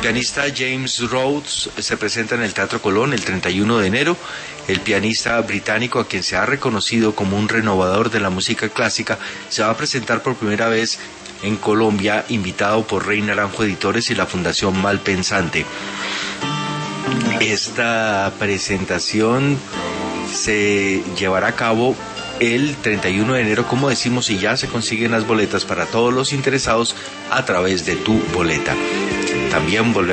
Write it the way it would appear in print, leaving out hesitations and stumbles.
pianista James Rhodes se presenta en el Teatro Colón el 31 de enero. El pianista británico, a quien se ha reconocido como un renovador de la música clásica, se va a presentar por primera vez en Colombia, invitado por Rey Naranjo Editores y la Fundación Malpensante. Esta presentación se llevará a cabo el 31 de enero, como decimos, y ya se consiguen las boletas para todos los interesados a través de Tu Boleta. También volverá